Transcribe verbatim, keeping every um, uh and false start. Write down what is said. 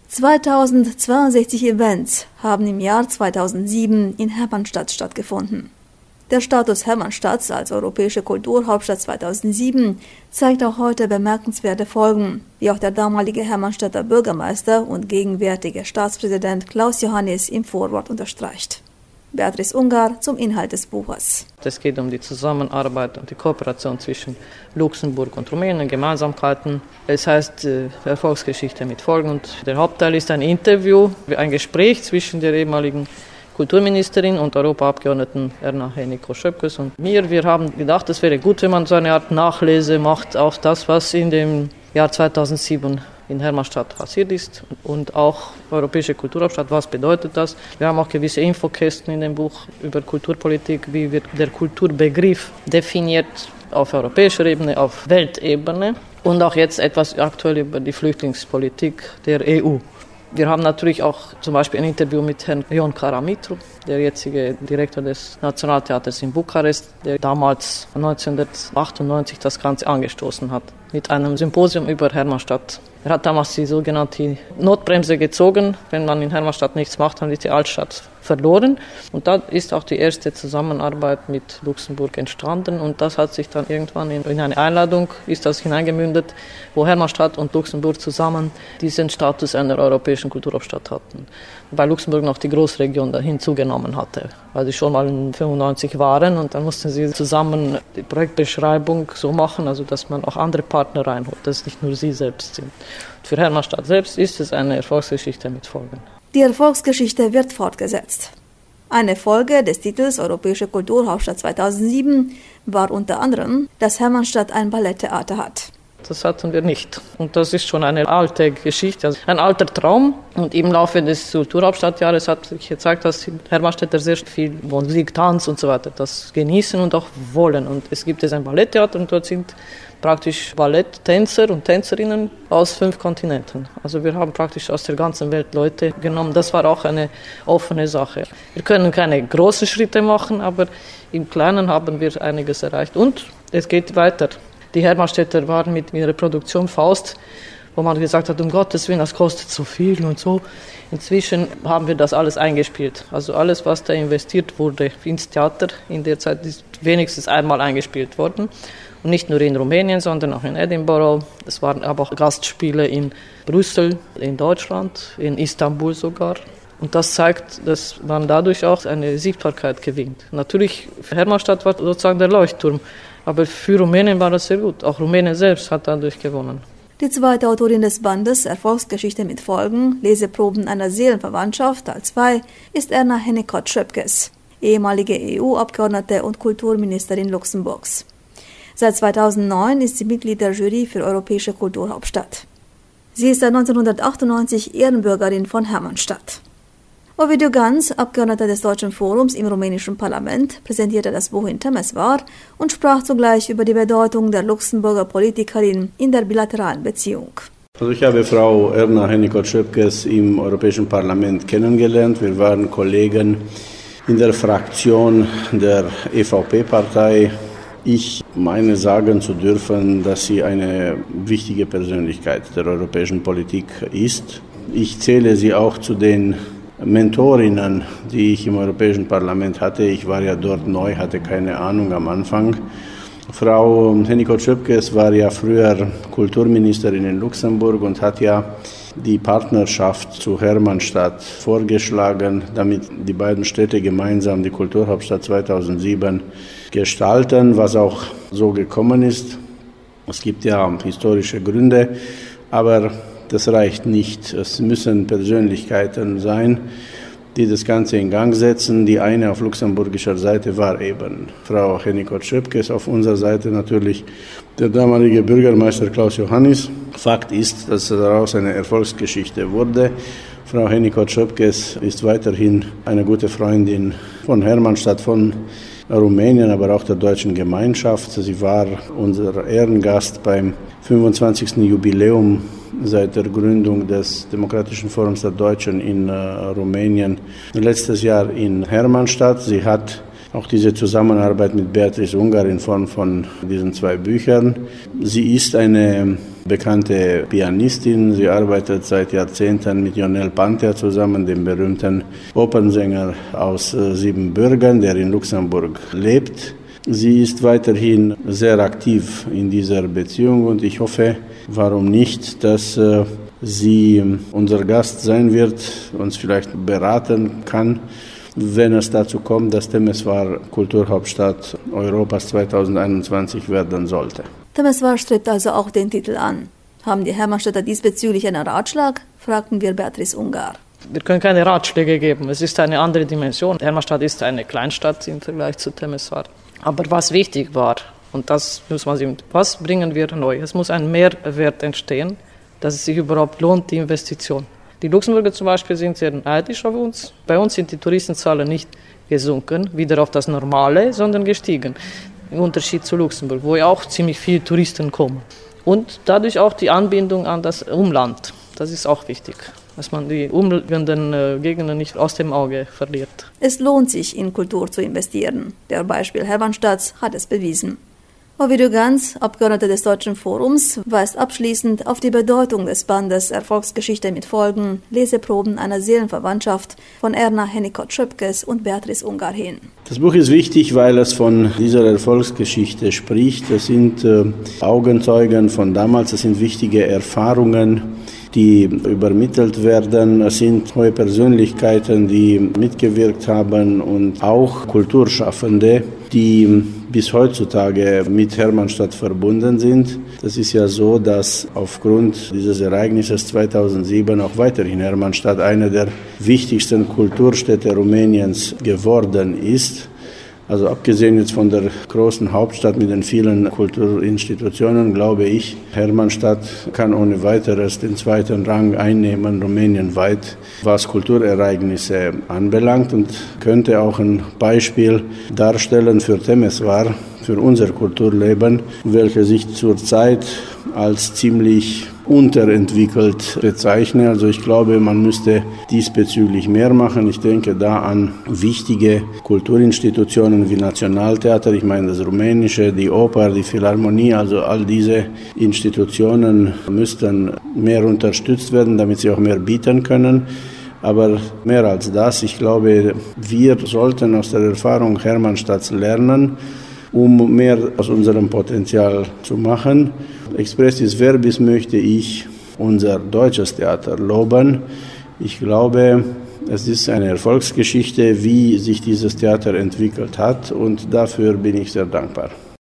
zweitausendzweiundsechzig Events haben im Jahr zweitausendsieben in Hermannstadt stattgefunden. Der Status Hermannstadts als europäische Kulturhauptstadt zweitausendsieben zeigt auch heute bemerkenswerte Folgen, wie auch der damalige Hermannstadter Bürgermeister und gegenwärtige Staatspräsident Klaus Johannis im Vorwort unterstreicht. Beatrice Ungar zum Inhalt des Buches. Es geht um die Zusammenarbeit und die Kooperation zwischen Luxemburg und Rumänien, Gemeinsamkeiten. Es heißt äh, Erfolgsgeschichte mit Folgen und der Hauptteil ist ein Interview, ein Gespräch zwischen der ehemaligen Kulturministerin und Europaabgeordneten Erna Hennicot-Schöpkes und mir. Wir haben gedacht, es wäre gut, wenn man so eine Art Nachlese macht, auch das, was in dem Jahr zweitausendsieben in Hermannstadt passiert ist und auch europäische Kulturhauptstadt, was bedeutet das? Wir haben auch gewisse Infokästen in dem Buch über Kulturpolitik, wie wird der Kulturbegriff definiert auf europäischer Ebene, auf Weltebene und auch jetzt etwas aktuell über die Flüchtlingspolitik der E U. Wir haben natürlich auch zum Beispiel ein Interview mit Herrn Ion Karamitru, der jetzige Direktor des Nationaltheaters in Bukarest, der damals neunzehnhundertachtundneunzig das Ganze angestoßen hat, mit einem Symposium über Hermannstadt. Er hat damals die sogenannte Notbremse gezogen. Wenn man in Hermannstadt nichts macht, dann ist die Altstadt verloren. Und da ist auch die erste Zusammenarbeit mit Luxemburg entstanden. Und das hat sich dann irgendwann in, in eine Einladung, ist das hineingemündet, wo Hermannstadt und Luxemburg zusammen diesen Status einer europäischen Kulturhauptstadt hatten. Weil Luxemburg noch die Großregion da hinzugenommen hatte, weil sie schon mal in fünfundneunzig waren. Und dann mussten sie zusammen die Projektbeschreibung so machen, also dass man auch andere Partner reinholt, dass nicht nur sie selbst sind. Für Hermannstadt selbst ist es eine Erfolgsgeschichte mit Folgen. Die Erfolgsgeschichte wird fortgesetzt. Eine Folge des Titels Europäische Kulturhauptstadt zweitausendsieben war unter anderem, dass Hermannstadt ein Balletttheater hat. Das hatten wir nicht. Und das ist schon eine alte Geschichte, also ein alter Traum. Und im Laufe des Kulturhauptstadtjahres hat sich gezeigt, dass die Hermannstädter sehr viel Musik, Tanz und so weiter das genießen und auch wollen. Und es gibt jetzt ein Balletttheater und dort sind praktisch Balletttänzer und Tänzerinnen aus fünf Kontinenten. Also wir haben praktisch aus der ganzen Welt Leute genommen. Das war auch eine offene Sache. Wir können keine großen Schritte machen, aber im Kleinen haben wir einiges erreicht. Und es geht weiter. Die Hermannstädter waren mit ihrer Produktion Faust, wo man gesagt hat, um Gottes Willen, das kostet so viel und so. Inzwischen haben wir das alles eingespielt. Also alles, was da investiert wurde ins Theater, in der Zeit ist wenigstens einmal eingespielt worden. Und nicht nur in Rumänien, sondern auch in Edinburgh. Es waren aber auch Gastspiele in Brüssel, in Deutschland, in Istanbul sogar. Und das zeigt, dass man dadurch auch eine Sichtbarkeit gewinnt. Natürlich, Hermannstadt war sozusagen der Leuchtturm. Aber für Rumänien war das sehr gut. Auch Rumänien selbst hat dadurch gewonnen. Die zweite Autorin des Bandes Erfolgsgeschichte mit Folgen, Leseproben einer Seelenverwandtschaft, Teil zwei, ist Erna Hennicot-Schöpkes, ehemalige E U-Abgeordnete und Kulturministerin Luxemburgs. Seit zweitausendneun ist sie Mitglied der Jury für Europäische Kulturhauptstadt. Sie ist seit neunzehnhundertachtundneunzig Ehrenbürgerin von Hermannstadt. Ovidiu Ganz, Abgeordneter des Deutschen Forums im rumänischen Parlament, präsentierte das Buch in Temeswar und sprach zugleich über die Bedeutung der Luxemburger Politikerin in der bilateralen Beziehung. Also ich habe Frau Erna Hennicot-Schöpkes im Europäischen Parlament kennengelernt. Wir waren Kollegen in der Fraktion der E V P-Partei. Ich meine sagen zu dürfen, dass sie eine wichtige Persönlichkeit der europäischen Politik ist. Ich zähle sie auch zu den Mentorinnen, die ich im Europäischen Parlament hatte. Ich war ja dort neu, hatte keine Ahnung am Anfang. Frau Hennicot-Schöpkes war ja früher Kulturministerin in Luxemburg und hat ja die Partnerschaft zu Hermannstadt vorgeschlagen, damit die beiden Städte gemeinsam die Kulturhauptstadt zweitausendsieben gestalten, was auch so gekommen ist. Es gibt ja historische Gründe, aber das reicht nicht. Es müssen Persönlichkeiten sein, die das Ganze in Gang setzen. Die eine auf luxemburgischer Seite war eben Frau Hennicot-Schöpkes, auf unserer Seite natürlich der damalige Bürgermeister Klaus Johannis. Fakt ist, dass daraus eine Erfolgsgeschichte wurde. Frau Hennicot-Schöpkes ist weiterhin eine gute Freundin von Hermannstadt, von Rumänien, aber auch der deutschen Gemeinschaft. Sie war unser Ehrengast beim fünfundzwanzigsten Jubiläum seit der Gründung des Demokratischen Forums der Deutschen in äh, Rumänien letztes Jahr in Hermannstadt. Sie hat auch diese Zusammenarbeit mit Beatrice Ungar in Form von diesen zwei Büchern. Sie ist eine bekannte Pianistin. Sie arbeitet seit Jahrzehnten mit Jonel Panter zusammen, dem berühmten Opernsänger aus Siebenbürgen, der in Luxemburg lebt. Sie ist weiterhin sehr aktiv in dieser Beziehung und ich hoffe, warum nicht, dass sie unser Gast sein wird, uns vielleicht beraten kann, wenn es dazu kommt, dass Temeswar Kulturhauptstadt Europas zweitausendeinundzwanzig werden sollte. Temeswar strebt also auch den Titel an. Haben die Hermannstädter diesbezüglich einen Ratschlag? Fragten wir Beatrice Ungar. Wir können keine Ratschläge geben. Es ist eine andere Dimension. Hermannstadt ist eine Kleinstadt im Vergleich zu Temeswar. Aber was wichtig war, und das muss man sehen, was bringen wir neu? Es muss ein Mehrwert entstehen, dass es sich überhaupt lohnt, die Investition. Die Luxemburger zum Beispiel sind sehr neidisch auf uns. Bei uns sind die Touristenzahlen nicht gesunken, wieder auf das Normale, sondern gestiegen. Im Unterschied zu Luxemburg, wo ja auch ziemlich viele Touristen kommen. Und dadurch auch die Anbindung an das Umland. Das ist auch wichtig, dass man die umliegenden äh, Gegenden nicht aus dem Auge verliert. Es lohnt sich, in Kultur zu investieren. Der Beispiel Hermannstadt hat es bewiesen. Ovidio Ganz, Abgeordneter des Deutschen Forums, weist abschließend auf die Bedeutung des Bandes Erfolgsgeschichte mit Folgen, Leseproben einer Seelenverwandtschaft von Erna Hennicott-Schöpkes und Beatrice Ungar hin. Das Buch ist wichtig, weil es von dieser Erfolgsgeschichte spricht. Es sind äh, Augenzeugen von damals, es sind wichtige Erfahrungen, die übermittelt werden. Es sind hohe Persönlichkeiten, die mitgewirkt haben und auch Kulturschaffende, die bis heutzutage mit Hermannstadt verbunden sind. Das ist ja so, dass aufgrund dieses Ereignisses zweitausendsieben auch weiterhin Hermannstadt eine der wichtigsten Kulturstädte Rumäniens geworden ist. Also abgesehen jetzt von der großen Hauptstadt mit den vielen Kulturinstitutionen, glaube ich, Hermannstadt kann ohne weiteres den zweiten Rang einnehmen, rumänienweit, was Kulturereignisse anbelangt und könnte auch ein Beispiel darstellen für Temeswar, für unser Kulturleben, welches sich zurzeit als ziemlich unterentwickelt bezeichne. Also ich glaube, man müsste diesbezüglich mehr machen. Ich denke da an wichtige Kulturinstitutionen wie Nationaltheater, ich meine das Rumänische, die Oper, die Philharmonie, also all diese Institutionen müssten mehr unterstützt werden, damit sie auch mehr bieten können. Aber mehr als das, ich glaube, wir sollten aus der Erfahrung Hermannstadts lernen, um mehr aus unserem Potenzial zu machen. Expressis verbis möchte ich unser deutsches Theater loben. Ich glaube, es ist eine Erfolgsgeschichte, wie sich dieses Theater entwickelt hat und dafür bin ich sehr dankbar.